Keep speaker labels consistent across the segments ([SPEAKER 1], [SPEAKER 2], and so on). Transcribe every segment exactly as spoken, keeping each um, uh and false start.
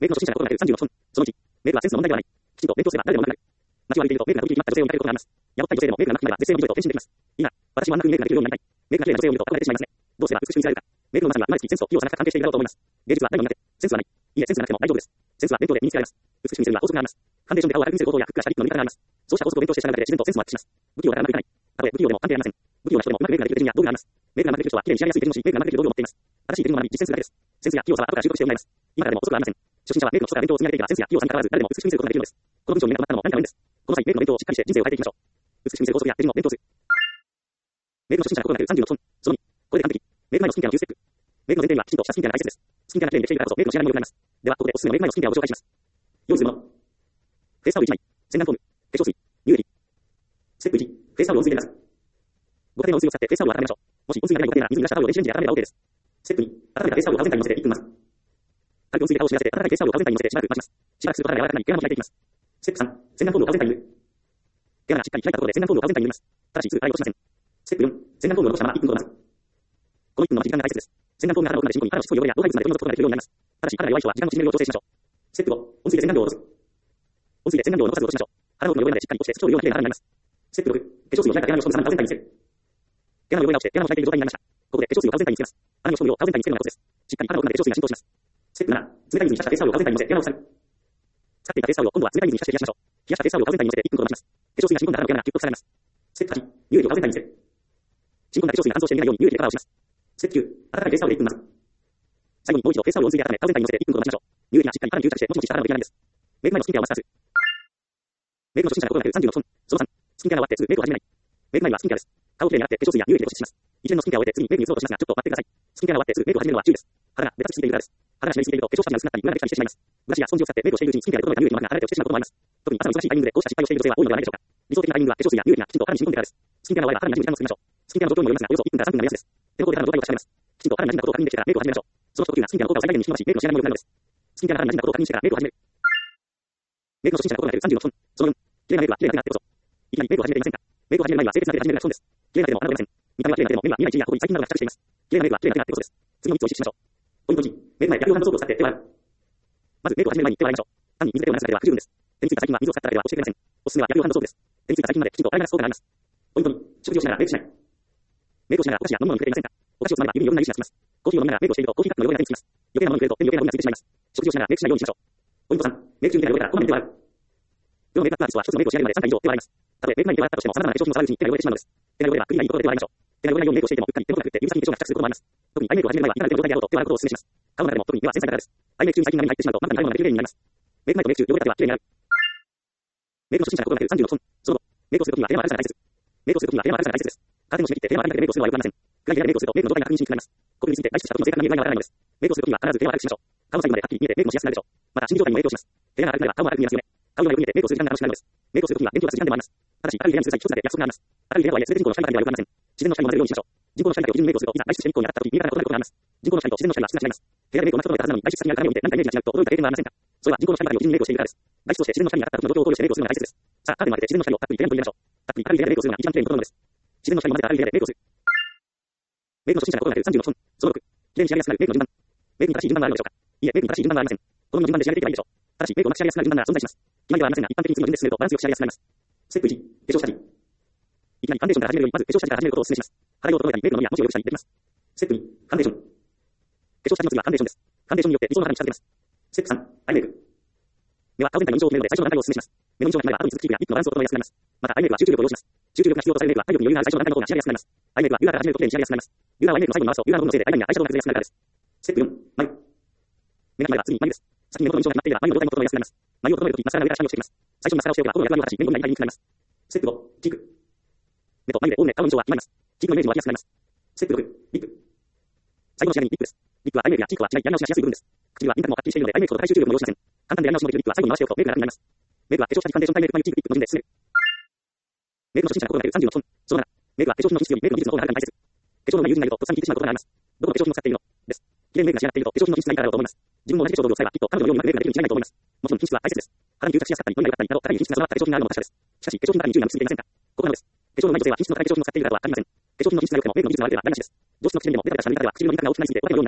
[SPEAKER 1] メイクの初心者が心がけるさんじゅうの本。そのいち、メイクはセンスの問題ではない。きちんと勉強すれば誰でも上手くなる。街を歩いているとメイクが時に決まった女性を見かけることがあります。やぼったい女性でもメイクがなくなれば絶世の美女へと変身できます。いいな、私はあんな風にメイクができるようになりたい。メイクが綺麗な女性を見ると憧れてしまいますね。どうすれば美しく見せられるか。メイクのうまさには生まれつきセンスと器用さが関係しているだろうと思います。芸術は誰も苦手。センスはない。いいえ、センスがなくても大丈夫です。センスは勉強で身につけられます。美しく見せるには法則があります。ファンデーションで顔を明るく見せる方法やふっくらしたリップの塗り方があります。そうした法則を勉強して従うだけで自然とセンスもアップします。不器用だからうまくいかない。たとえ不器用でも関係ありません。不器用な人でもうまくメイクができる手順や道具があります。メイクがうまくできる人は綺麗に仕上げやすい手順をし、メイクがうまくできる道具を持っています。正しい手順を学び、実践するだけです。センスや器用さは後から習得してもらいます。今からでも遅くはありません。初心者はメイクの基礎から勉強を積み上げていけばセンスや器用さに関わらず誰でも美しく見せることができるのです。この文章に目が止まったのも何かの縁です。この際、メイクの勉強をしっかりして人生を変えていきましょう。美しく見せる法則や手順を勉強する。メイクの初心者が心がけるさんじゅうの本。そのに、これで完璧。メイク前のスキンケアのじゅっステップ。メイクの前提にはきちんとしたスキンケアが大切です。スキンケアが綺麗にできているからこそメイクの仕上がりも良くなります。では、ここでおすすめのメイク前のスキンケアをご紹介します。用意するもの。フェイスタオルいちまい、洗顔フォーム、化粧水、乳液。ステップいち、フェイスタオルを温水で流す。ご家庭の温水を使ってフェイスタオルを温めましょう。もし温水がないご家庭なら水に濡らしたタオルを電子レンジで温めれば OK です。ステップに、温めたフェイスタオルを顔全体に乗せていっぷん混ぜ。軽く温水で顔を湿らせて温かいフェイスタオルを顔全体に乗せてしばらく待ちます。しばらくすると肌が柔らかくなり毛穴も開いていきます。ステップさん、洗顔フォームを顔全体に塗る。毛穴がしっかり開いたところで洗顔フォームを顔全体に塗ります。ただしすぐ洗いをしません。ステップよん、洗顔フォームを残したままいっぷんほど混ぜ。このいっぷんの待ち時間が大切です。洗顔フォームが肌の奥まで染み込み、肌のしつこい汚れや老廃物まで取り除くことができるようになります。ただし肌が弱い人は時間の縮めるを調整しましょう。ステップご、温水で洗顔料を落とす。温水で洗顔料を残さず落としましょう。肌の奥の汚れまでしっかり落ちて透き通るような綺麗な肌になります。ステップろく、化粧水を開いた毛穴に押し込んでさんびょう顔全体につける。毛穴の汚れが落ちて毛穴も開いている状態になりました。ここで化粧水を顔全体につけます。穴に押し込むよう顔全体につけるのがコツです。しっかり肌の奥まで化粧水が浸透します。ステップなな、冷たい水に浸したフェイスタオルを顔全体に乗せ毛穴を塞ぐ。使っていたフェイスタオルを今度は冷たい水に浸して冷やしましょう。冷やしたフェイスタオルを顔全体に乗せていっぷんほど待ちます。化粧水が染み込んだ肌の毛穴がキュッと塞がれます。ステップはち、乳液を顔全体につける。染み込んだ化粧水が乾燥して見えないように乳液でカバーをします。ステップきゅう、温かいフェイスタオルでいっぷん混ぜ。最後にもう一度フェイスタオルを温水で温め顔全体に乗せていっぷんほど待ちましょう。乳液がしっかり肌に吸着してもちもちした肌の出来上がりです。メイク前のスキンケアをマスターする。メイクの初心者が心がけるさんじゅうの本。そのさん、スキンケアが終わってすぐメイクを始めない。メイク前はスキンケアです。顔をきれいに洗って化粧水や乳液で保湿します。一連のスキンケアを終えて次にメイクに移ろうとしますがちょっと待ってください。スキンケアが終わってすぐメイクを始めるのは注意です。肌がベタつきすぎているからです。肌が湿りすぎていると化粧下地が薄くなったりムラができたりしてしまいます。ブラシやスポンジを使ってメイクをしているうちにスキンケアで整えた乳液の膜が剥がれて落ちてしまうこともあります。特に朝の忙しいタイミングでこうした失敗をしている女性は多いのではないでしょうか。理想的なタイミングは化粧水や乳液がきちんと肌に染み込んでからです。スキンケアが終われば肌に馴染む時間を作りましょう。スキンケアの状況にもよりますがおよそいっぷんからさんぷんが目安です。手元で肌の状態を確かめます。きちんと肌に馴染んだことを確認できてからメイクを始めましょう。その一呼吸がスキンケアの効果を最大限に引き伸ばしメイクの仕上がりも良くなるのです。スキンケアが肌に馴染んだことを確認してからメイクを始める。メイクの初心者が心がけるさんじゅうの本。そのよん、綺麗なメイクは綺麗な手があってこそ。いきなりメイクを始めていませんか。メイクを始める前には清潔な手で始めるのが基本です。綺麗な手でも穴がありません。見た目は綺麗な手でも目には見えない地位やここに細菌などが付着しています。綺麗なメイクは綺麗な手があってこそです。次のみっつを意識しましょう。ポイントいち、メイク前薬用ハンドソープを使って手を洗う。まずメイクを始める前に手を洗いましょう。単に水で手を流すだけでは不十分です。手についた細菌は水を使っただけでは落ちてくれません。おすすめは薬用ハンドソープです。手についた細菌まできちんと洗い流す効果があります。ポイントに、食事をしながらメイクしない。メイクをしながらお菓子や飲み物に触れていませんか。お菓子をつまめば指に余分な油脂がつきます。コーヒーを飲みながらメイクをしているとコーヒーカップの汚れが手につきます。余計なものに触れると手に余計なゴミがついてしまいます。食事をしながらメイクしないようにしましょう。ポイントさん、メイク中に手が汚れたらこまめに手を洗う。世のメイクアップアーティストは一つのメイクを仕上げるまでさんかい以上手を洗います。たとえメイク前に手を洗ったとしても様々な化粧品の触るうちに手が汚れてしまうのです。手が汚れは首がいいところで手を洗いましょう。手が汚れないようにメイクをしていてもうっかり手元が振って指先に化粧が付着することもあります。特にアイメイクを始める前はいかなる手の状態であろうと手を洗うことをお勧めします。顔の中でも特に目は繊細だからです。アイメイク中に細菌が目に入ってしまうとまだ長いものができるようになります。メイク前とメイク中汚れた手は綺麗に洗う。メイクの初心者が心がけるさんじゅうの本。その後、メイクをするときには手の明るさが大切。メイクをするときには手の明るさが大切です。カーテンを閉め切って手の明るい中でメイクをするのは良くありません。暗い部屋でメイクをするとメイクの状態が確認しにくくなります。これについて外出した時の正確な見え具合がわからないのです。メイクをするときには必ず手を明るくしましょう。顔の先まではっきり見えてメイクもしやすくなるでしょう。また心理状態にも影響します。手が明るくなれば顔も明るく見えますよね。顔がよく見えてメイクをする時間が楽しくなるのです。メイクをするときには勉強がする時間でもあります。ただし明るい部屋にする際一つだけ約束があります。明るい部屋とはいえ全て人工の光だけでは良くありません。自然の光も混ぜるようにしましょう。人工の光だけを基準にメイクをするといざ外出して日光に当たった時に見えなかったことがあります。人工の光と自然の光は質が違います。部屋でメイクを同じことをやったはずなのに外出先にある鏡を見て何かイメージが違うと驚いた経験はありませんか。それは人工の光だけを基準にメイクをしているからです。外出として自然の光に当たった時の状況を考慮してメイクをするのが大切です。さあ、カーテンを開けて自然の光をたっぷり部屋に取り入れましょう。たっぷり明るい部屋でメイクをするのが一番綺麗に整うのです。自然の光を混ぜた明るい部屋でメイクをする。メイクの初心者が心がけるさんじゅうの本。そのろく、綺麗に仕上げやすくなるメイクの順番。メイクに正しい順番はあるのでしょうか。いいえ、メイクに正しい順番はありません。好みの順番で仕上げていけばいいでしょう。ただし、メイクをうまく仕上げやすくなる順番が存在します。決まりではありませんが、一般的に次の順で進めるとバランスよく仕上げやすくなります。ステップいち、化粧下地。いきなりファンデーションから始めるよりまず化粧下地から始めることをお勧めします。肌色を整えたりメイクの伸びや文字を良くしたりできます。ステップに、ファンデーション。化粧下地の次はファンデーションです。ファンデーションによって理想の肌に仕上げます。ステップさん、アイメイク。目は顔全体の印象を決めるので最初の段階をお勧めします。目の印象が決まれば後に続く皮膚やリップのバランスを整えやすくなります。またアイメイクは集中力を要します。集中力が必要とされるメイクは体力に余裕がある最初の段階の方が仕上げやすくなります。アイメイクはビューラーから始めると綺麗に仕上げやすくなります。ビューラーはアイメイクの最後に回すとビューラーの部分のせいでアイラインやアイシャドウが崩れやすくなるからです。ステップよん、眉。目が決まれば次に眉です。先に目元の印象が決まっていれば眉の状態も整えやすくなります。眉を整えるときマスカラの上から下に落ちてきます。最初にマスカラをしておけばこの役割を果たし目元の内に入りにくくなります。ステップご、チーク。目と眉でオールで顔の印象は決まります。チークのイメージも湧きやすくなります。ステップろく、リップ。最後の仕上げにリップです。リップはアイメイクやチークとは違いやり直しがしやすい部分です。唇は輪郭もはっきりしているのでアイメイクほど高い集中力も要しません。簡単でやり直しもできるリップは最後に回しておくとメイクが楽になります。メイクは化粧下地ファンデーション対メイク眉チークリップの順で進める。メイクの初心者が心がけるさんじゅうの本。そのなな、メイクは化粧品の品質よりメイクの技術の方がはるかに大切。化粧のが優位になるととっさに効いてしまうことがあります。どこの化粧品を使っているのです。綺麗にメイクが仕上がっていると化粧品の品質がいいからだろうと思います。自分も同じ化粧道具を使えばきっと彼女のようにうまくメイクができるに違いないと思います。もちろん品質は大切です。肌に吸着しやすかったり、色が良かったりなど肌に品質が備わった化粧品があるのも確かです。しかし化粧品の中に注意が向きすぎていませんか。ここなのです。化粧のない女性は品質の高い化粧品を使っているからとは限りません。化粧品の品質が良くてもメイクの技術が悪ければダメなしです。上質の基準でもベタベタした塗り方では唇の輪郭が大きくなりすぎてお肌のようになります。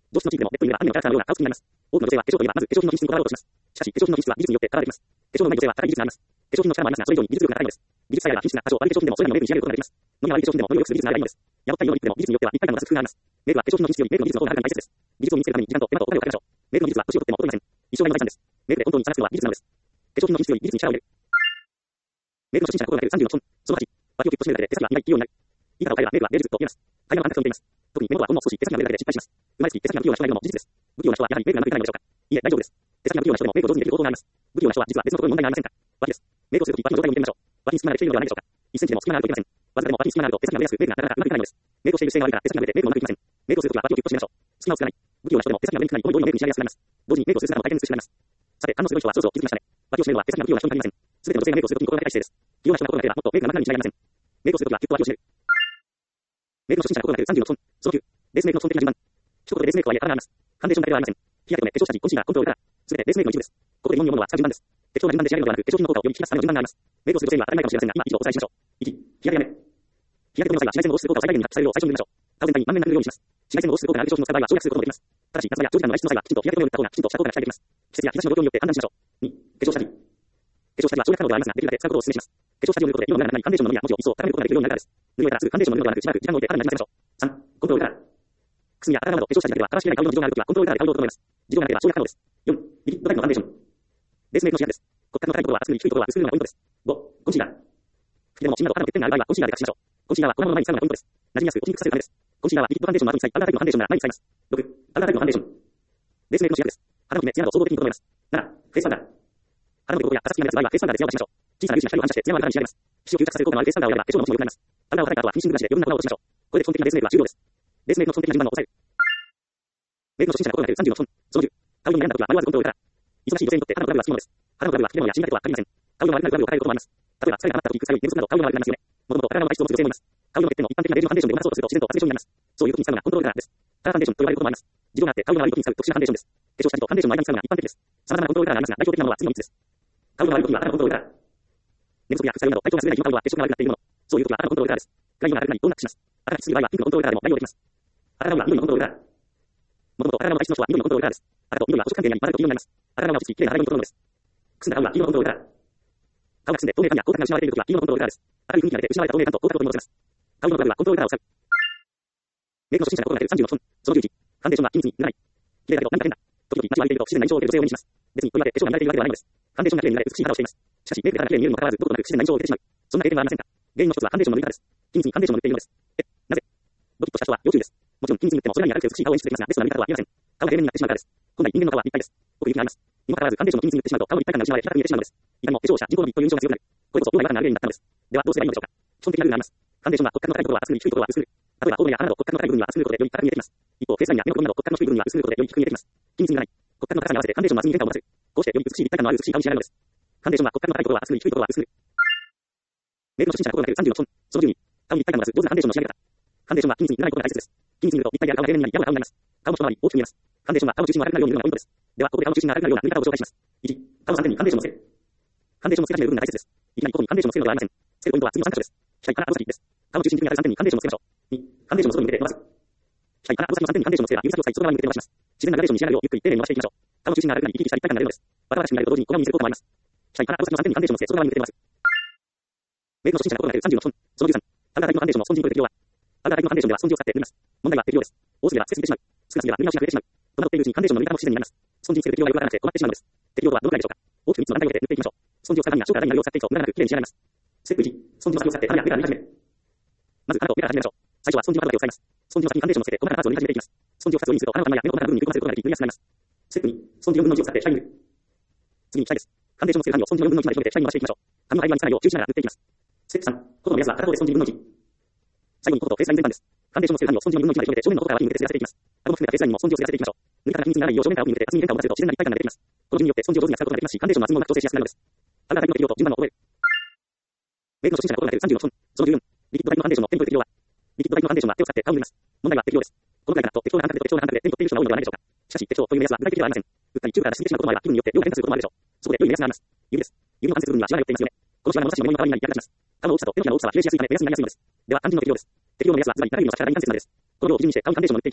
[SPEAKER 1] 上質のチーズでも、ネットには雨のキャラクターのような顔つきになります。多くの女性は化粧品といえばまず化粧品の品質にこだわろうとします。しかし、化粧品の品質は技術によって変わられています。化粧の上手い女性は高い技術があります。化粧品の力もありますが、それ以上に技術力が高いのです。技術さえあれば品質が多少悪い化粧品でもそれなりのメイクに仕上げることができます。飲みが悪い化粧品でもノリを良くする技術があればいいのです。ヤボったい色のリップでも技術によっては一体感を出す工夫があります。メイクは化粧品の品質よりメイクの技術の方がはるかに大切です。技術を身につけるために時間と手間とお金をかけましょう。メイクの技術は年をとっても衰えません。一生涯の財産です。メイクで本当に探すのは技術なのです。化粧品の品質より技術に力を入れる。メイクの初心者の心がけるさんじゅうの基本。そのはち、脇をキュッと締めるだけで手先が苦い器用になる。いい方を変えればメイクは芸術と言えます。大半の感覚を見ています。特に目元はほんの少し手先が触れるだけで失敗します。生まれつき手先が不器用な人がいるのも事実です。不器用な人はやはりメイクがうまくいかないのでしょうか。いいえ、大丈夫です。手先が不器用な人でもメイクを上手にできる方法があります。不器用な人は実は別のところに問題がありませんか。脇です。メイクをするとき脇の状態を見てみましょう。脇に隙間ができているのではないでしょうか。いちセンチでも隙間があるといけません。わずかでも脇に隙間があると手先が触れやすくメイクがなかなかうまくいかないのです。メイクをしている姿勢が悪いから手先が触れてメイクもうまくいきません。メイクをするときは脇をキュッと締めましょう。隙間を作らない。不器用な人でも手先が上にくないゴリゴリのメイクに仕上げやすくなります。同時にメイクをする姿も大変美しくなります。さて、反応する人は想像を気づきましたね。脇を締めるのは手先が不器用な人に限りません。すべての女性がメイクをするときに心がけたい姿勢です。器用な人が心がければもっとメイクが真っ赤に仕上がりません。メイクをするときはキュッと脇を締める。メイクの初心者が心がけるさんじゅうの基本。そのきゅう、ベースメイクの基本的な順番。一言でベースメイクとはいえ体があります。ファンデーションだけではありません。日焼け止め、化粧下地、コンシーラー、コントロールカラー。すべてベースメイクの一部です。ここで疑問に思うのは使う順番です。適当な順番で仕上げるのではなく、化粧品の効果をより引き出すための順番があります。メイクをする女性には当たり前かもしれませんが、今以上お伝えしましょう。いち、日焼け止め。日焼け止めの際は紫外線の防止する効果を最大限に発揮されるよう最初に見ましょう。顔全体に満面なく塗るようにします。紫外線の防止する効果がある化粧品を使う場合は省略することもできます。ただし、夏場や長時間の外出の際はきちんと日焼け止めを塗った方がきちんとした効果が期待できます。季節や日差しの状況によって判断しましょう。に、化粧下地。化粧下地は省略可能ではありますが、できるだけ使うことをお勧めします。化粧下地を塗ることで色の無駄がないファンデーションの伸びや文字を一層高めることができるようになるからです。塗り終えたらすぐファンデーションの塗るのではなく、しばらく時間を置いて肌になじませましょう。さん、コントロールカラー。くすみや肌など化粧下地だけでは正しめない顔色の事情があるときはコントロールカラーで顔色を整えます。事情がなければ省略可能です。よん、リキッドタイプのファンデーション。ベースメイクの仕上げです。骨格の高いところは厚く低いところは薄く塗るのがポイントです。ご、コンシーラー。吹き出も芯など肌の欠点がある場合はコンシーラーで隠しましょう。コンシーラーは粉物の前に使うのがポイントです。馴染みやすく落ちにくくさせるためです。コンシーラーはリキッドファンデーションの後に使い、パウダータイプのファンデーションなら前に使います。ろく、パウダータイプのファンデーション。ベースメイクの仕上げです。肌のキメ、ツヤなどを総合的に整えます。なな、フェイスパウダー。肌の凸凹やパサつきが目立つ場合はフェイスパウダーでツヤを出しましょう。小さな粒子が光を反射してツヤのある肌に仕上げます。皮脂を吸着させる効果のあるフェイスパウダーをやれば化粧の持ちも良くなります。パウダーを叩いた後はフィニッシングブラシで余分な粉を落としましょう。これで基本的なベースメイクは終了です。ベースメイクの基本的な順番を抑える。メイクの初心者が心がけるさんじゅうの基本。そのじゅう、顔色に悩んだ時は迷わずコントロールから。忙しい女性にとって肌のグラブはつきものです。肌のグラブは吹き出物やシミだけでは限りません。顔色の悪くなるグラブを変えることもあります。例えば疲れが溜まった時、臭い、寝不足など顔色の悪くなりますよね。もともと体の体質を持つ女性もいます。顔色の欠点も一般的なベージュのファンデーションでごまかそうとすると自然とパステーションになります。そういう時に使うのがコントロールカラーです。カラーファンデーションと呼ばれることもあります。事情があって顔色の悪い時に使う特殊なファンデーションです。化粧下地とファンデーションの間に使うのが一般的です。様々なコントロールカラーがありますが、代表的なものは次のみっつです。顔色の悪い時は肌のコントロールカラー。寝不足や副作用など体調が優れない日の顔は化粧が悪くなっているもの。そういう時は肌のコントロールカラーです。外色が悪くなりどうなくします。肌がきつい場合はピンクのコントロールカラーでも代用できます。肌が緑のコントロールカラー。もともと肌の体質の人は緑のコントロールカラーです。肌と緑は補色関係にあり混ざると黄色になります。肌の落ち着き、綺麗な肌色のコントロールです。くすんだ顔は黄色のコントロールカラー。顔がくすんで透明感や光沢が失われている時は黄色のコントロールカラーです。明るい雰囲気が出て失われた透明感と光沢を取り戻せます。顔色のグラブはコントロールカラーを使う。メイクの初心者が心がけるさんじゅうの基本。そのじゅういち、ファンデーションは均一に塗らない。綺麗だけど何か変だ。時々街を歩いていると不自然な印象を受ける女性を目にします。別にとりわけ化粧が見られているわけではないのです。ファンデーションが綺麗に塗られ美しい肌をしています。しかし、メイクで肌が綺麗に見えるにもかかわらず、どことなく不自然な印象を受けてしまう。そんな経験はありませんか。原因の一つはファンデーションの塗り方です。均一にファンデーションを塗っているのです。え、なぜドキッとした人は要注意です。もちろん均一に塗ってもそれなりに明るくて美しい顔を演出できますが、ベストな塗り方は言えません。顔が平面になってしまうからです。本来人間の顔は立体です。奥行きがあります。にもかかわらずファンデーションを均一に塗ってしまうと顔の立体感が失われ、平たく見えてしまうのです。いかにも化粧者、人口の美という印象が強くなる。これこそ本来はなる原因だったのです。ではどうすればいいのでしょうか。基本的なルールがあります。ファンデーションは骨格の高いところは厚く、低いところは薄く。例えば、オールや鼻など骨格の高い部分には厚く塗ることでより高く見えてきます。一方、フェイスラインや目の部分など骨格の低い部分には薄く塗ることでより低く見えてきます。均一に塗らない。骨格の高さに合わせてファンデーションの厚みに変化を持たせる。こうしてより美しい立体感のある美しい顔に仕上がるのです。ファンデーションは骨格の高いところは厚く、低いところは薄く。メイクの初心者が心がけるさんじゅうの基本。そのじゅうに、顔に立体感を出す上手なファンデーションの仕上げ方。ファンデーションは均一に塗らないことが大切です。均一に塗ると立体である顔が平面になり、やわな顔になります。顔の一回り大きく見えます。ファンデーションは顔の中心を明るくなるように塗るのがポイントです。では、ここで顔の中心が明るくなるような塗り方を紹介します。いち、顔の三点にファンデーションを乗せる。ファンデーションの付け始める部分が大切です。いきなりここにファンデーションを乗せるのではありません。つけるポイントは次のさんかしょです。額から顎先です。顔の中心軸にあるさんてんにファンデーションを乗せましょう。に、ファンデーションの外に向けて伸ばす。額から顎先のさんてんにファンデーションを乗せれば指先を外側に向けて伸ばします。自然なグラデーションに仕上がるようゆっくり丁寧に伸ばしていきましょう。顔の中心が明るくなり、生き生きした立体感が出るのです。バタバタしくなると同時に小顔に見せる効果もあります。額から顎先のさんてんにファンデーションを乗せ外側に向けて伸ばす。メイクの初心者が心がけるさんじゅうの基本。そのじゅうさん、パウダータイプのファンデーションのスポンジに適用は。パウダータイプのファンデーションではスポンジを使って塗ります。問題は適量です。多すぎればつけすぎてしまう。少なすぎれば塗り直しが増えてしまう。戸惑っているうちにファンデーションの塗り方も不自然になります。スポンジにつける適量がよくわからなくて困ってしまうのです。適量とはどのくらいでしょうか。大きくみっつの段階を経て塗っていきましょう。スポンジを使うためには小から大になる量を使っていくと無駄なく綺麗に仕上がります。ステップいち、スポンジの先を使って肌や目から塗り始める。まず肌と目から始めましょう。最初はスポンジの肌だけを使います。スポンジの先にファンデーションを乗せて細かなパーツを塗り始めていきます。スポンジをふたつ用意すると肌の頭や目の細かな部分に塗り込ませることができ塗りやすくなります。ステップに、スポンジよんぶんのいちを使って下に塗る。次に下です。ファンデーションのつける紙をスポンジよんぶんのいちまで広げて下に回していきましょう。髪の間につかないよう注意しながら塗っていきます。ステップさん、頬の目安は片方でスポンジよんぶんのいち。最後に頬とフェイスライン全般です。ファンデーションのつける紙をスポンジよんぶんのいちまで広げて正面の頬から脇に向けてすり合わせていきます。顎も含めたフェイスラインにもスポンジをすり合わせていきましょう。塗り方が均一にならないよう正面から脇に向けて厚みに変化を持たせると自然な立体感が出てきます。この順によってスポンジを上手に扱うことができますし、ファンデーションの厚みもうまく調整しやすくなるのです。パウダータイプの適量と順番を覚える。メイクの初心者が心がけるさんじゅうの基本。そのじゅうよん、リキッドタイプのファンデーションのテンポ適量は。リキッドタイプのファンデーションは手を使って顔を塗ります。問題は適量です。このくらいだと適当な感覚で適当な感覚で手に取っている人が多いのではないでしょうか。しかし適当という目安は具体的ではありません。うっかり中から出してしまうこともあれば気分によって量が変化することもあるでしょう。そこで良い目安があります。指です。指の関節部分にはシワが寄っていますよね。このシワが物差しの目の側になりやがします。顔の大きさと手のひらの大きさは比例しやすいため目安になりやすいのです。では肝心の適量です。適量の目安はズバリ誰よりも下から大関関節までです。この量を基準にして顔にファンデーションを塗っていきましょう。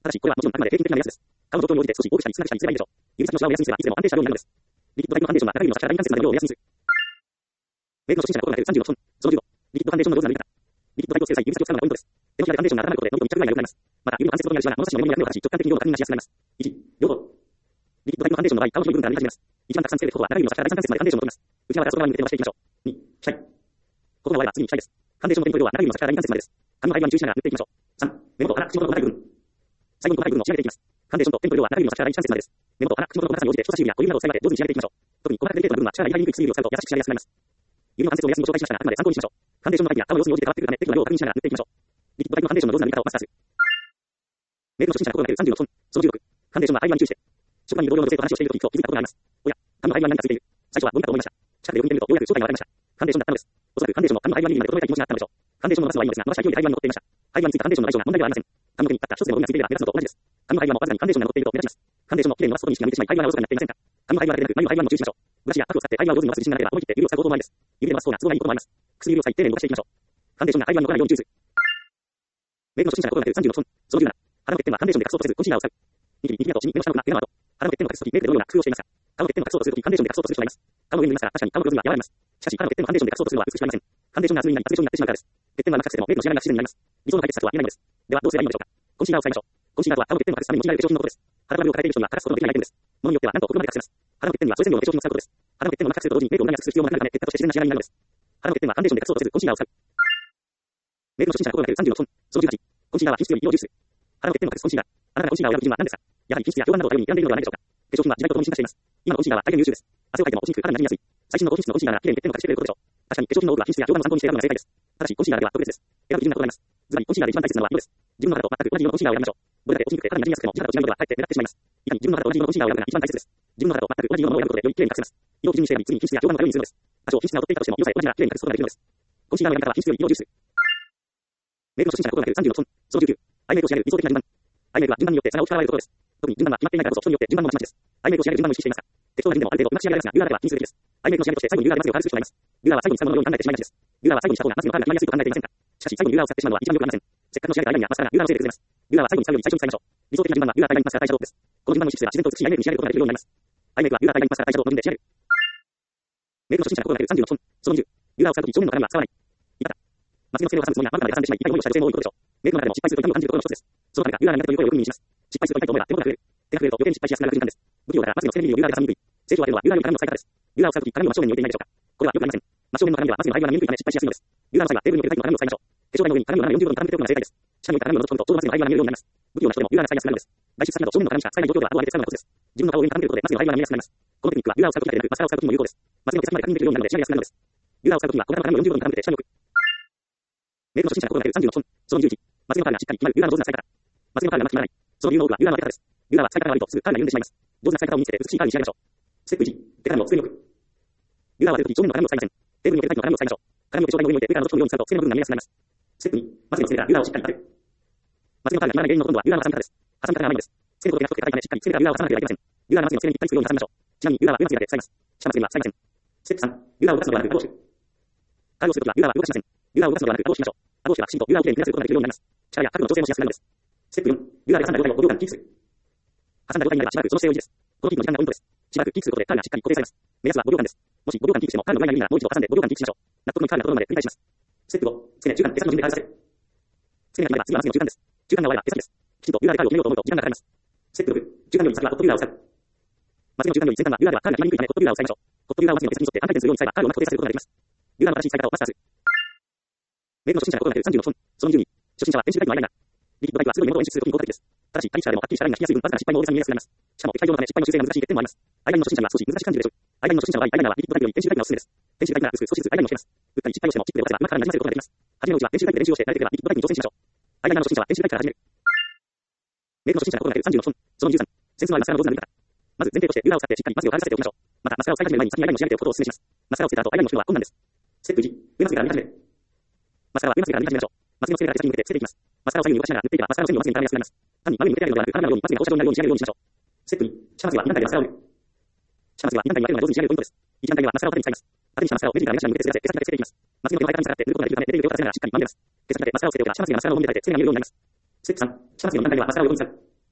[SPEAKER 1] ただし、これはもちろんあくまで平均的な目安です。顔の状況に応じて少し大きさに少なくしたりすればいいでしょう。指先のシワを目安にすればいつでも安定した量になるのです。リキッドタイプのファンデーションは中指の差しからライン関節までの量を目安にする。メイクの初心者の心がけるさんじゅうろく本。そのじゅうご。リキッドファンデーションのローズな塗り方。リキッドタイプをつける際、指先を使うのがポイントです。手のひらでファンデーションが温まることで、喉と密着具合が良くなります。また、指の関節とにあるシワが物差しの重みに役を果たし、直感的に量の確認がしやすくなります。いち、両方。リキッドタイプのファンデーションの場合、顔の広い部分から塗り始めます。一番たくさんつける方法は、中指の差しから第三関節までファンデーションを取ります。内側から外側に向けて伸ばしていきましょう。に、シャイ。ここが終われば次にシャイです。ファンデーションのポイント量は中指の差しから第二関節までです。髪の間に注意しながら塗っていきましょう。さん、目元、鼻、口元の細かい部分。最後に細かい部分を仕上げていきます。ファンデーションとペンと量は中指の差しから第一関節までです。目元、鼻、口元の長さに応じて人差し指や小指などを使い分け上手に仕上げていきましょう。特に細かくデリケートな部分は力が入りにくい薬指を使うと優しく仕上げやすくなります。指の関節を目安にご紹介しましたが、あくまで参考にしましょう。ファンデーションのタイプや顔の様子に応じて変わってくるため、適度な量を確認しながら塗っていきましょう。リキッドタイプのファンデーションのローズな塗り方をマスターする。メイクの初心者の心がけるさんじゅうろく本。そのじゅうろく。ファンデーションはアイワンに注意して。職場に同僚の女性と話をしているとき、気づいたことがあります。おや、髪のアイワンに何かついている。最初はゴミかと思いました。近くでよく見てみると、ようやく正体がわかりました。ファンデーションだったのです。おそらくファンデーションも髪のアイワンリーグまで整えたい気持ちがあったのでしょう。ファンデーションの数はいいのですが、伸ばした勢いでアイワンに残っていました。アイワンについたファンデーションの相性が問題ではありません。髪の毛にかかった一つでもゴミがついていれば目立つのと同じです。髪のアイワンもわずかにファンデーションが残っていると目立ちます。ファンデーションの綺麗に伸ばすことに意識が向いてしまい、アイワンがおろそかになっていませんか。髪のアイワンだけでなく、眉のアイワンも注意しましょう。ブラシやパフを使ってアイワンを上手に伸ばす自信がなければ、思い切って指を使うこともありです。指で伸ばす方が都合がいいこともあります。薬指を使い丁寧に伸ばしていきましょう。ファンデーションがアイワンに残らないように注意する。メイクの初心者の心がけるさんじゅうろく本。そのじゅうなな。鼻のてっぺんはファンデーションで隠そうとせず、コンシーラーを使う。ニキビ、ニキビだと血に目の下の部が目の跡。鼻のてっぺんを隠すとき、メイクでどのような工夫をしていますか。顔のてっぺんを隠そうとするとき、ファンデーションで隠そうとする人がいます。顔の上に塗りますが、確かに顔の部分は和らぎます。しかし、鼻のてっぺんをファンデーションで隠そうとするのは美しくありません。ファンデーションが厚みになり、厚め状になってしまうからです。てっぺんはなくしてもメイクの仕上がりが不自然になります。理想の解決策は言えないのです。では、どうすればいいのでしょうか。コンシーラーを使いましょう。コンシーラーは顔のてっぺんを隠すために用いられる化粧品のことです。肌の部分を変えている人には隠すことのできないアイテムです。ものによってはなんと奥まで隠せます。肌のてっぺんにはそれ専用の化粧品を使うことです。肌のてっぺんをなくすと同時にメイクを無駄に厚くする必要もなくなるため、結果として自然な仕上がりになるのです。肌のてっぺんはファンデーションで隠そうとせず、コンシーラーを使う。メイクの初心者の心がけるさんじゅうろく本。そのじゅうはち。コンシーラーは品質より色を重視する。肌のてっぺんを隠すコンシーラー。あなたがコンシーラーを選ぶ基準は何ですか。やはり品質や評判などを頼りに選んでいるのではないでしょうか。化粧品は時代とともに進化しています。今のコンシーラーは大変優秀です。汗をかいても落ちにくく肌に馴染みやすい。最新の高品質のコンシーラーが綺麗にてっぺんを隠してくれることでしょう。確かに化粧品の多くは品質や評判を参考にして選ぶのが正解です。ただしコンシーラーでは特別です。選ぶ基準が異なります。ずばりコンシーラーで一番大切なのは色です。自分の肌と全く同じ色のコンシーラーを選びましょう。どれだけ落ちにくくて肌に馴染みやすくても、肌と違う色がかえって目立ってしまいます。いかに自分の肌と同じ色のコンシーラーを選ぶのが一番大切です。自分の肌と全く同じ色のものを選ぶことでより綺麗に隠せます。色を基準にして選び、次に品質や評判の頼りにするのです。多少品質が劣っていたとしても、色さえ同じなら綺麗に隠すことができるのです。コンシーラーの選び方は品質より色を重視する。メイクの初心者の心がけるさんじゅうろく本。そのじゅうきゅう。アイメイクを仕上げる理想的な順番。アイメイクは順番によって差が大きく現れるところです。特に順番は決まっていないからこそ人によって順番もまちまちです。アイメイクを仕上げる順番を意識していますか。適当な順でもある程度うまく仕上がりますが、ルーラーでは気にするべきです。アイメイクの仕上げとして最後にルーラーでまつげを外す人がいます。ルーラーは最後に使うもののように考えてしまいがちです。ルーラーは最後にした方がまつげのカールが決まりやすいと考えていませんか。しかし最後にルーラーを使ってしまうのは一番良くありません。せっかくの仕上げたアイラインやマスカラがルーラーのせいで崩れます。ルーラーは最後に使うより最初に使いましょう。理想的な順番はルーラー、アイライン、マスカラ、アイシャドウです。この順番を意識すれば自然と美しいアイメイクに仕上げることができるようになります。アイメイクはルーラー、アイライン、マスカラ、アイシャドウの順で仕上げる。メイクの初心者の心がけるさんじゅうろく本。そのにじゅう。ルーラーを使うとき正面の鏡は使わない。言い方。まつげの付け根を挟むつもりがまだまで挟んでしまい、痛い思いをした女性も多いことでしょう。メイクの中でも失敗すると痛みを感じるところの一つです。そのためか、ルーラーが苦手という声をよく耳にします。失敗すると痛いと思えば手元が増える。手が増えると余計に失敗しやすくなる順番です。不器用だからまつげの付け根部分をルーラーで挟みにくい。成長を上げるのはルーラーより鏡の使い方です。ルーラーを使うとき鏡を真正面に置いていないでしょうか。これはよくありません。真正面の鏡はまつげの間が見えにくいため失敗しやすいのです。ルーラーの際はテーブルに置けるタイプの鏡を使いましょう。化粧台の上に鏡を斜めよんじゅうどに傾けておくのが正解です。下に置いた鏡を覗き込むとちょうどまつげの間が見えるようになります。不器用な人でもルーラーが使いやすくなるのです。外出先など正面の鏡しか使えない状況では後を上げて使うのがコツです。自分の顔を上に傾けることでまつげの間が見えやすくなります。このテクニックはルーラーを使うときだけでなくマスカラを使うときにも有効です。まつげの手先まで確認できるようになるので仕上げやすくなるのです。ルーラーを使うときは小型の鏡をよんじゅうどに傾けて下に置く。メイクの初心者の心がけるさんじゅうろく本。そのにじゅういち。まつげのカールがしっかり決まるルーラーの上手な使い方。まつげのカールがうまく決まらない。その理由の多くはルーラーの当て方です。ルーラーは使い方が悪いとすぐカールが緩んでしまいます。上手な使い方を身につけて美しいカールに仕上げましょう。ステップいち。手鏡を机に置く。ルーラーを当てるとき正面の鏡を使いません。テーブルに置けるタイプの鏡を使いましょう。鏡を化粧台の上に置いてルーラーの覗き込むように使うと机の部分が見えやすくなります。ステップに。まつげの付け根からルーラーをしっかり当てる。まつげのカールが決まらない原因のほとんどはルーラーの挟み方です。挟み方が甘いのです。つけることでなくて硬いためしっかりつけてからルーラーを挟まなければいけません。ルーラーのまつげの付け根にぴったりつくように挟みましょう。ちなみにルーラーは上まつげだけ使います。下まつげには使いません。ステップさん。ルーラーを動かすのではなく後押し。カールをするときはルーラーは動かしません。ルーラーを動かすのではなく後押ししましょう。後押しはきちんとルーラーをきれいにクリアすることができるようになります。力や角度の調整もしやすくなるのです。ステップよん。ルーラーで挟んだ状態をごびょうかんキープする。挟んだ状態になればしばらくその姿勢を維持です。このキープの時間がポイントです。しばらくキープすることでカールがしっかり固定されます。目安はごびょうかんです。もしごびょうかんキープしてもカールの上が緩いならもう一度挟んでごびょうかんキープしましょう。納得のいくカールが整うまで繰り返します。ステップご。付け根、中間、手先の順でカールさせる。付け根が決まれば次はまつげの中間です。中間が終われば手先です。きちんとルーラーでカールを決めようと思うと時間がかかります。ステップろく。中間より先はホットルーラーを使う。まつげの中間より先端はルーラーではカールが決まりにくいためホットルーラーを使いましょう。ホットルーラーをまつげの手先に沿って半回転するように使えばカールをうまく固定させることができます。ルーラーの正しい使い方をマスターする。メイクの初心者の心がけるさんじゅうろく本。そのにじゅうに。初心者はペンシルタイプのアイライナー。リキッドタイプはすぐに目元を演出するときに効果的です。ただし、タイプでもはっきりしたラインが引きやすい分、わずかな失敗も大げさに見えやすくなります。しかも、液体量のため失敗の修正が難しい欠点もあります。アイラインの初心者には少し難しい感じるでしょう。アイラインの初心者の場合、アイライナーはリキッドタイプよりペンシルタイプがおすすめです。ペンシルタイプなら薄く少しずつアイラインをつけます。打ったり失敗をしてもチップで落とせばうまくからなじませることができます。初めのうちはペンシルタイプで練習をして慣れてくればリキッドタイプに挑戦しましょう。アイライナーの初心者はペンシルタイプから始める。メイクの初心者の心がけるさんじゅうろく本。そのにじゅうさん。センスのあるマスカラの上手な塗り方。まず前提としてルーラーを使ってしっかりまつげを乾かせておきましょう。またマスカラを使い始める前に先にアイラインを仕上げておくことをお勧めします。マスカラをつけた後アイラインを引くのは困難です。ステップいち。上まつげから塗り始める。マスカラは上まつげから塗り始めましょう。まつげの付け根から手先に向けてつけていきます。マスカラを左右に動かしながら塗っていけばマスカラの線にまつげに絡みやすくなります。単に真上に向けてあるのではなく、鏡のようにまつげが放射状になるように仕上げるようにしましょう。ステップに。下まつげはに段階でマスカラを塗る。下まつげはに段階に分けるのが上手に仕上げるポイントです。いち段階目はマスカラを縦に使います。縦にしたマスカラを目尻から目頭に向けてすり出せ、手先だけつけていきます。まつげの手前からに下がって塗ることができるため、手で腕をかせながらしっかりまんべんます。手先だけマスカラをつけておけば下まつげがマスカラの方面に対して常になるようになります。ステップさん。下まつげのに段階目はマスカラを横に使う。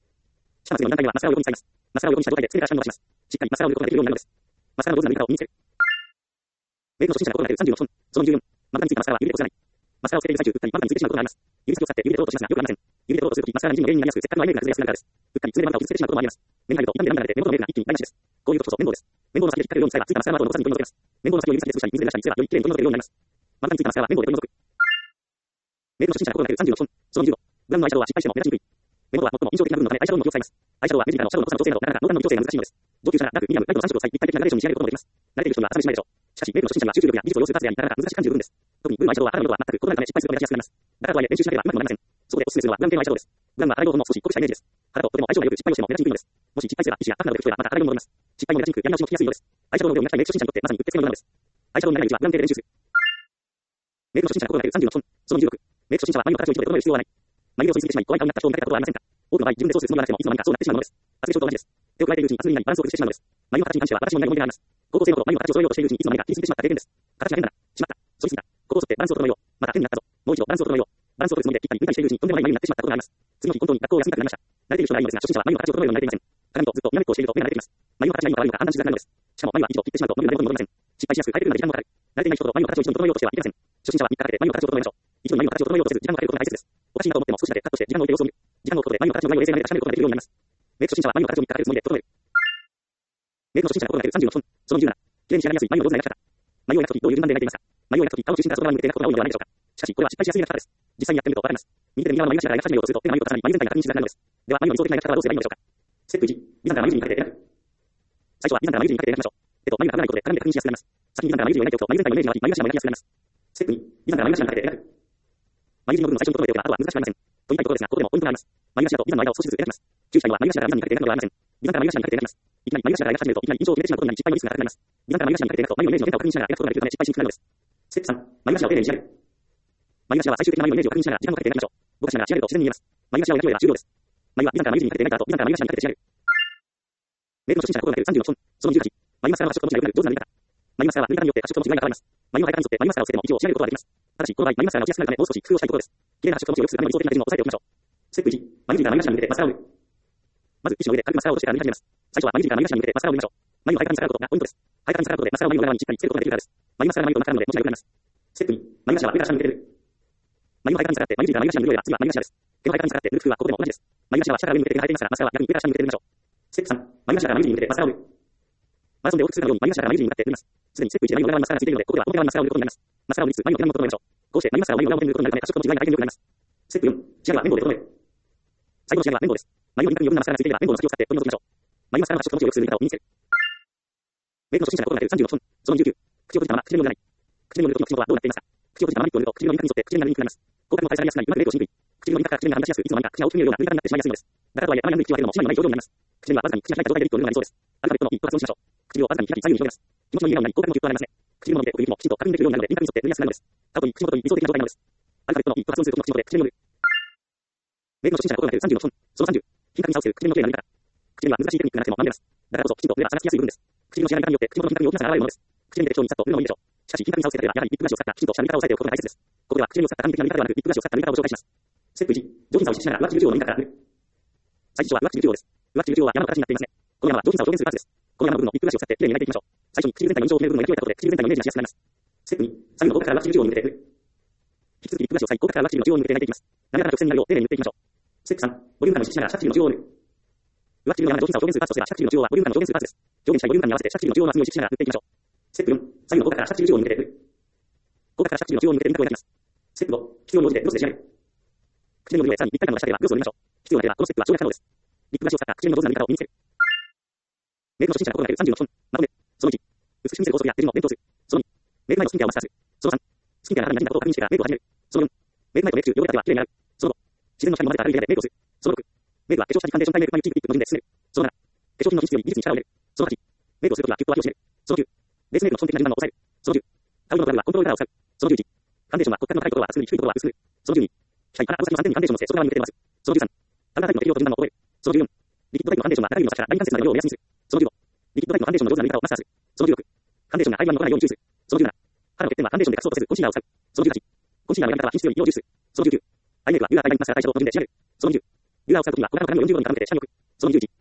[SPEAKER 1] さんの段階ではマスカラを横に使います。マスカラを横にした状態で机から下に伸ばします。しっかりマスカラを横にできるようになるのです。マスカラの上手な塗り方を身につける。メイクの初心者が心がけるさんじゅうよん本。そのじゅうよん。まぶたについたマスカラは指でこすらない。マスカラをつけている最中、うっかりまぶたについてしまうことがあります。指先を使って指でコートをしますが、よくありません。指でコートをするとき、マスカラにじんの原因になりやすく、せっかくのアイメイクが崩れやすくなるからです。うっかり爪でまぶたを傷つけてしまうこともあります。目に入ると痛んで涙が出て、目元のメイクが一気に台無しです。こういうことこそ綿棒です。綿棒の先で引っ掛けるように使えば、ついたマスカラの後を残さずに取り除けます。綿棒の先を指先で潰したり、水で出したりすれば、よりきれいに取り除けるようになります。まぶたについたマスカラは綿棒で取り除く。メイクの初心者が心がけるさんじゅうよん本。そのにじゅうご。ブラウンのアイシャドウは失敗しても目立ちにくい。目元は最も印象的な部分のため、アイシャドウの動きを使います。アイシャドウは目尻からのシャドウの濃さの調整など、なかなか濃淡の微調整が難しいのです。上級者ならダーク、ミディアム、ライトのさん色を使い、立体的なグラデーションに仕上げることもできます。慣れている人には朝飯前でしょう。しかし、メイクの初心者には集中力や技術を要する数であり、なかなか難しい感じる部分です。特にブルーのアイシャドウは肌の色とは全く異なるため失敗することが目立ちやすくなります。だからとはいえ、練習しなければうまくもなりません。そこでおすすめするのはブラウン系のアイシャドウです。ブラウンは肌色のも少し濃くしたイメージです。肌ととても相性が良く、失敗をしても目立ちにくいのです。もし失敗すれば皮脂やタフなどで太ればまた肌色に戻ります。失敗も目立ちにくく、やり直しも効きやすいのです。アイシャドウの量がメイク初心者にとってまさにうってつけのものなのです。アイシャドウのないないうちはブラウン系で練習する。メイクの初心者が心がけるさんじゅうろく本。そのにじゅうろく。メイク初心者は眉の形を一度で整える必要はない。眉毛を剃りすぎてしまい、怖い顔になった人を見かけたことはありませんか？多くの場合、自分でそうするつもりがなくても、いつの間にかそうなってしまうものです。発声症と同じです。手を加えているうちに、厚みになりバランスを崩してしまうのです。眉の形に関しては私も同じ思い出があります。高校生の頃、眉の形を揃えようとしているうちに、いつの間にか切りすぎてしまった経験です。形が変だな、しまった、反りすぎた、ここを剃ってバランスを整えよう、また変になったぞ、もう一度バランスを整えよう、バランスを取るつもりで切ったり抜いたりしているうちに、とんでもない眉になってしまったことがあります。次の日、本当に学校を休みたくなりました。慣れている人がいるのですが、初心者は眉の形を整えるように慣れていません。鏡とずっとにらめっこをしていると目が慣れています。眉の形がいいのか悪いのか判断しづらいのです。しかも眉は一度切ってしまうと伸びるので元に戻りません。失敗しやすく変えているので時間もかかる。慣れていない人ほど眉の形を一度整えようとしてはいけません。初心者はみっかかけて眉の形を整えましょう。一度に眉の形を整えようとせず時間をかけることが大切です。おかしいなと思っても少しだけカットして時間を置いて様子を見る。時間を置くことで眉の形の具合を冷静になれて確かめることができるようになります。メイク初心者は眉の形をみっかかけるつもりで整える。メイクの初心者が心がけるさんじゅうろく本。そのにじゅうなな。綺麗に仕上がりやすい眉の上手な描き方。眉を描くときどういう順番で描いていますか？眉を描くとき顔を中心から外側に向けて描くことが多いのではないでしょうか。しかし、これは失敗しやすい描き方です。実際にやってみるとわかります。右手で右側の眉頭から描き始めようとすると手が眉を重なり眉全体が確認しづらくなるのです。では、眉の理想的な描き方はどうすればいいのでしょうか。ステップいち、眉間から眉尻にかけて描く。最初は眉間から眉尻にかけて描きましょう。手と眉が離れないことで絡んで確認しやすくなります。先に眉間から眉尻を描いておくと眉全体のイメージが湧き、眉頭も描きやすくなります。ステップに、眉間から眉頭にかけて描く。眉尻の部分を最初に整えておけば、あとは難しくありません。と言いたいところですが、ここでもポイントがあります。眉頭と眉間の間を少しずつ描きます。注意したいのは眉頭から眉間にかけて描くのではありません。眉間から眉頭にかけて描きます。いきなり眉頭から描き始めると、いきなり印象を決めてしまうことになり失敗のリスクが高くなります。眉間から眉頭にかけて描くと眉のイメージの変化を確認しながら描くことができるため失敗しにくくなるのです。ステップさん、眉頭を丁寧に仕上げる。眉頭は最終的な眉のイメージを確認しながら時間をかけて描きましょう。ぼかしながら仕上げると自然に見えます。眉頭を描き終えれば終了です。眉は眉間から眉尻にかけて描いた後、眉間から眉頭にかけて仕上げる。メイクの初心者が心がけるさんじゅうろく本。そのにじゅうはち。眉マスカラは発色の違いが良くなる上手な塗り方。眉マスカラは塗り方によって発色の違いが変わります。眉の生え方に沿って眉マスカラをつけても一応仕上げることができます。ただし、この場合、眉マスカラが落ちやすくなるため、もう少し工夫をしたいところです。綺麗な発色の持ちを良くするために理想的な手順を押さえておきましょう。ステップいち、眉尻から眉頭に向けてマスカラを塗る。まず、皮脂の上で軽くマスカラを落としてから塗り始めます。最初は眉尻から眉頭に向けてマスカラを塗りましょう。眉をハイカラに下がることがポイントです。ハイカラに下がることでマスカラを眉の裏側にしっかりつけることができるからです。眉マスカラが眉とマスカラなので持ちが良くなります。ステップに、眉頭は上から下に向けて塗る。眉をハイカラに下がって眉尻から眉頭に塗るよりは次は眉頭です。手をハイカラに下がって塗る工夫はここでも同じです。眉頭は下から上に向けて手が入っていますが、マスカラは逆に上から下に向けて塗りましょう。ステップさん、眉頭から眉尻に向けてマスカラを塗る。マラソンで大きくするように眉頭から眉尻に向かって塗ります。すでにステップいちで眉の裏側にマスカラがついているので、ここでは表側にマスカラを塗ることになります。マスカラを塗りつつ眉の手の整えましょう。こうして眉マスカラを眉の裏表に塗ることになるため、発色の違いが相手に良くなります。ステップよん、仕上げは綿棒で整える。最後の仕上げは綿棒です。眉の輪郭に余分なマスカラがついていれば綿棒の先を使って取り除きましょう。眉マスカラの発色の持ちを良くする塗り方を身につける。メイクの初心者が心がけるさんじゅうろく本。そのにじゅうきゅう。口を閉じたまま唇も塗らない。唇を塗るときの口元はどうなっていますか？口を閉じたままリップを塗ると唇の輪郭に沿って唇が塗りにくくなります。口角も垂れ下がりやすくなり、うまくメイクをしにくい。唇の輪郭から唇がはみ出しやすく、いつの間にか口が大きく見えるような塗り方になってしまいやすいのです。だからとはいえ、あまり塗る口を開けてもしまいのない表情になります。唇はわずかに口が開いた状態でリップを塗るのが理想です。アルファベットの一歩発音しましょう。唇をわずかに開き左右に広げます。気持ちのいい笑顔になり、口角もギュッと上がりますね。唇の伸びで奥行きもきちんと確認できるようになるので、輪郭に沿って塗りやすくなるのです。過去に口元に理想的な状態なのです。アルファベットの一歩発音するときの口元で唇を塗る。メイクの初心者が心がけるさんじゅうろく本。そのさんじゅう。品格に差をつける唇の綺麗な塗り方。唇には難しいテクニックがなくても学べます。だからこそきちんと目が下がきやすい部分です。唇の仕上げ方によって口元の品格に大きな差が現れるものです。唇に適当にさっと塗るのもいいでしょう。しかし品格に差をつけたければやはりリップブラシを使ったきちんとした塗り方を押さえておくことが大切です。ここでは唇を使った完璧な塗り方ではなく、リップブラシを使った塗り方を紹介します。ステップいち、上品さを意識しながら上唇中央の塗り方から塗る。最初は上唇中央です。上唇中央は山の形になっていますね。この山は上品さを表現するパーツです。この山の部分のリップブラシを使って綺麗に磨いていきましょう。最初に唇全体の印象を決める部分を焼き終えたことで唇全体のイメージがしやすくなります。ステップに、左右の口角から上唇中央に向けて塗る。引き続きリップブラシを使い、口角から上唇の中央に向けて磨いていきます。滑らかな直線になるよう丁寧に塗っていきましょう。ステップさん、ボリューム感を意識しながら下唇の中央を塗る。上唇の山の上品さを表現するパーツとしては下唇の中央はボリューム感の表現するパーツです。表現したいボリューム感に合わせて下唇の中央の厚みを意識しながら塗っていきましょう。ステップよん、左右の口角から下唇の中央に向けて塗る。口角から下唇の中央に向けて輪郭を描きます。ステップご、必要に応じてグロスで仕上げる。唇の部分へさらに立体感の出したければグロスを塗りましょう。必要なければこのステップは省略可能です。リップブラシを使った唇の上手な塗り方を身につける。メイクの初心者が心がけるさんじゅうろく本。まとめ。そのいち、美しく見せる法則や手順を伝統する。そのに、メイク前のスキンケアをマスターする。そのさん、スキンケアが肌に馴染んだことを確認してからメイクを始める。そのよん、メイク前とメイク中、汚れた手は綺麗になる。そのご、自然の光を混ぜた軽い部屋でメイクをする。そのろく、メイクは化粧下地ファンデーション対メイク前にチークリップの順で進める。そのなな、化粧品の品質より技術に力を入れる。そのはち、メイクをするときはキュッと脇を締める。そのきゅう、ベースメイクの基本的な順番を抑える。そのじゅう、顔色のブラウンはコントロールカラーを使う。そのじゅういち、ファンデーションは骨格の高いところは厚くに低いところは薄く塗る。そのじゅうに、額、鼻、顎先のさんてんにファンデーションのせ外側に向けて伸ばす。そのじゅうさん、パウダータイプの適量と順番を覚える。そのじゅうよん、リキッドタイプのファンデーションは中指の先からライン関節までの量を目安にする。そのじゅうご、リキッドタイプのファンデーションの上手な塗り方をマスターする。そのじゅうろく、ファンデーションがアイラインに残らないように注意する。そのじゅうなな、肌の欠点はファンデーションで隠そうとせずコンシーラーを使う。そのじゅうはち、コンシーラーのやり方は品質より色を重視する。そのじゅうきゅう、アイメイクはビューラーアイラインマスカラ対象の順で仕上げる。そのにじゅう、ビューラーを使うときには小柄の髪をよんじゅうどに傾けて下に置く。そのにじゅういち、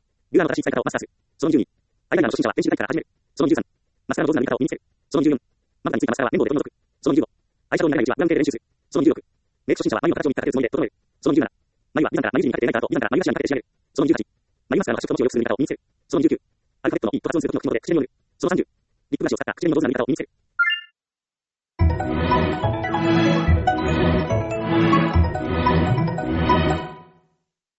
[SPEAKER 1] 使い方をマスターする。そのじゅうに、アイライナーの初心者はペンシル書きから始める。そのじゅうさん、マスカラの上手な塗り方を身につける。そのじゅうよん、まぶたについたマスカラは綿棒で取り除く。そのじゅうご、アイシャドウになりたい位置は無断系で練習する。そのじゅうろく、メイク初心者は眉の形を見た形でつもりで整える。そのじゅうなな、眉は眉間から眉尻にかけてないからと眉間から眉頭にかけて仕上げる。そのじゅうはち、眉マスカラの発色と持ちを良くする塗り方を身につける。そのじゅうきゅう、アルファベットの E と発音することの記号で口紅を塗る。そのさんじゅう、リップブラシを使った口紅の上手な塗り方を身につける。